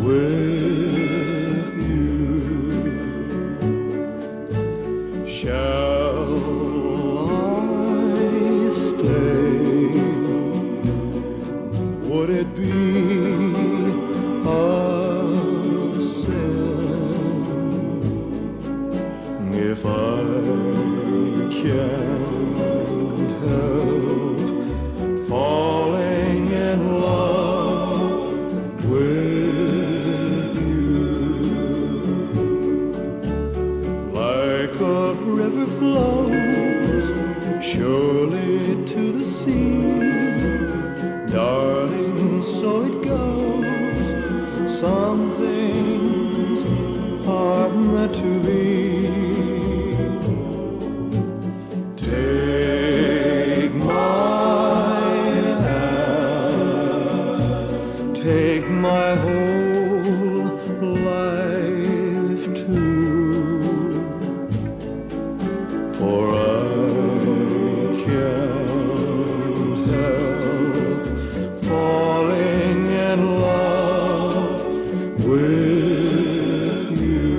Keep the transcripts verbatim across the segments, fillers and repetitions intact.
with you. Shall I stay? Would it be a sin if I can't help falling in love with you? Like a river flows surely to the sea, darling, so it goes. Some things are meant to be. Take my hand, take my whole life too, for I can't help falling in love with you.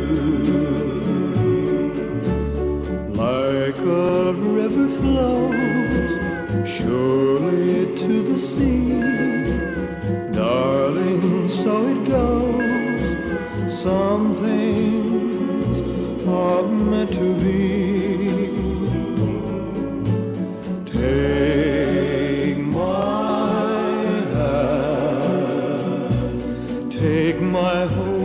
Like a river flows surely to the sea, darling, so it goes. Some things are meant to be. Take my hand, take my whole